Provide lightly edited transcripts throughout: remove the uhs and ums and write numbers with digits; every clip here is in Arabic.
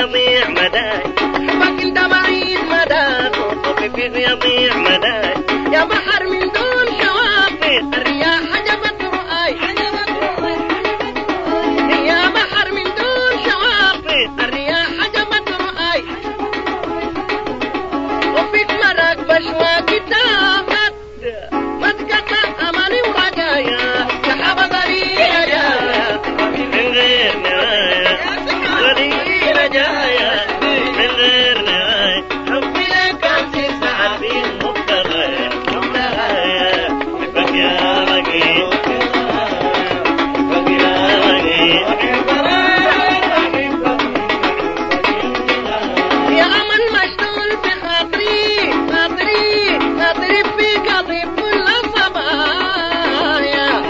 يضيع مداي حبك انت بعيد مدى خوفي فيك يضيع مداي يا بحر من دون شواطئ الرياح حجبت رؤاي يا بحر من دون شواطئ الرياح حجبت رؤاي وفيك مرق بشواكي تاخد مسكت املي ورجايا سحاب ضريح جايا من غير نهاية ضريح جايا من غير نهاية حبي لك امسي ساعة في مبتغايا مبتغايا حبك يا رقيب حبك يا رقيب يا أمل مشغول بخاطري خاطري خاطري فيك أطيب كل صبايا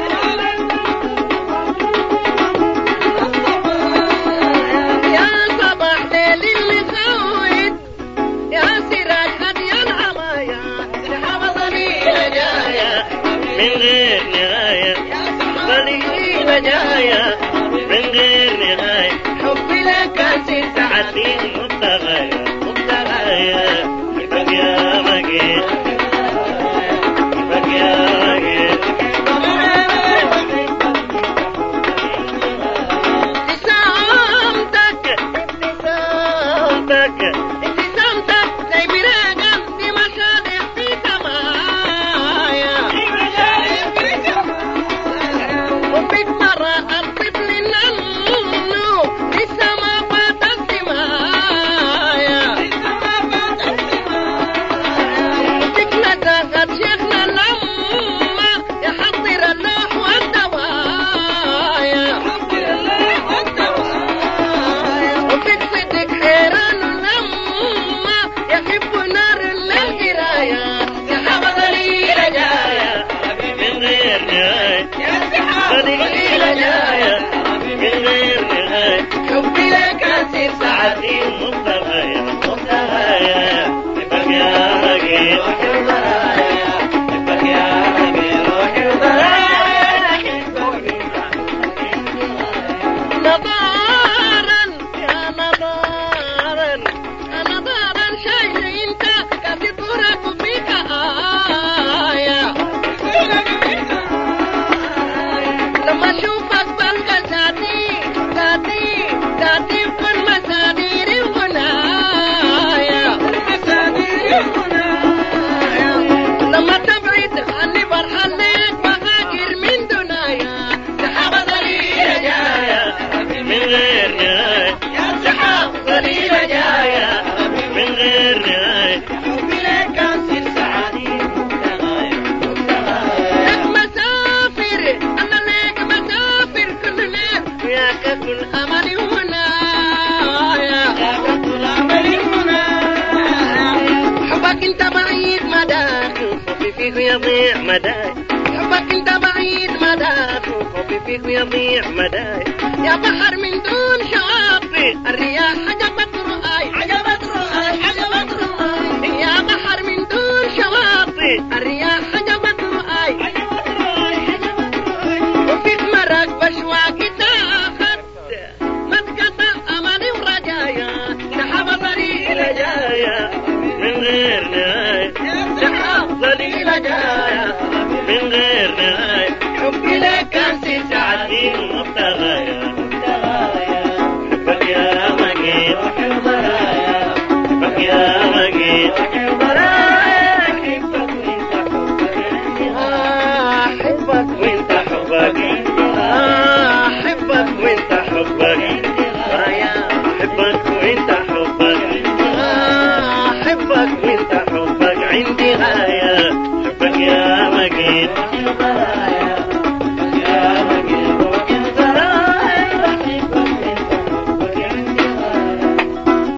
يا صباح ليل اللي خويت يا سراج هدي العمايا سحاب ضليلة جاية من غير نهاية ضليلة جاية من غير نهاية حبي لك أنسي ساعتي مبتغايا مبتغايا حبك يا رقيب حبك يا رقيب ابتسامتك ابتسامتك ابتسامتك زي براقم في مشارق في سمايا وفيك مرة الطفل النمو لسه ما فات السمايا وفيك نزاهة شيخنا لما يحضر اللوح والدوايا وفيك صدق حيران لما يحب نار للقراية سحاب ضليلة جاية من غير نهاية ضليلة جاية من غير نهاية حبي لك أسير ساعتي مبتغايا مبتغايا حبك يا رقيب حبك يا رقيب نظارا يا نظارا نظارا شايف انت كتطرق فيك آية لما اشوفك بلقى ذاتي بكل مسادير وغنايا لما تبعد عني برحل لك بغادر من دنيايا سحاب ضليلة جاية من غير نهاية سحاب ضليلة جاية من غير نهاية حبي لك أنسي سعادي مبتغايا مبتغايا لك مسافر أنا لك مسافر كل ليل وياك كل أملي ومنايا ياك كل أملي ومنايا حبك انت بعيد مدى خوفي فيك يضيع مداي حبك انت بعيد مدى خوفي فيك يضيع مداي يا بحر من دون شواطئ الرياح حجبت رؤاي حجبت رؤاي حجبت رؤاي يا بحر من دون شواطئ الرياح حجبت رؤاي حجبت رؤاي حجبت رؤاي وفيك مرق بشواكي تاخد مسكت املي ورجايا سحاب ضليلة جاية من غير نهاية سحاب ضليلة جاية من غير نهاية حبي لك أنسي ساعتي مبتغايا مبتغايا حبك يا رقيب حبك يا رقيب حبك وانت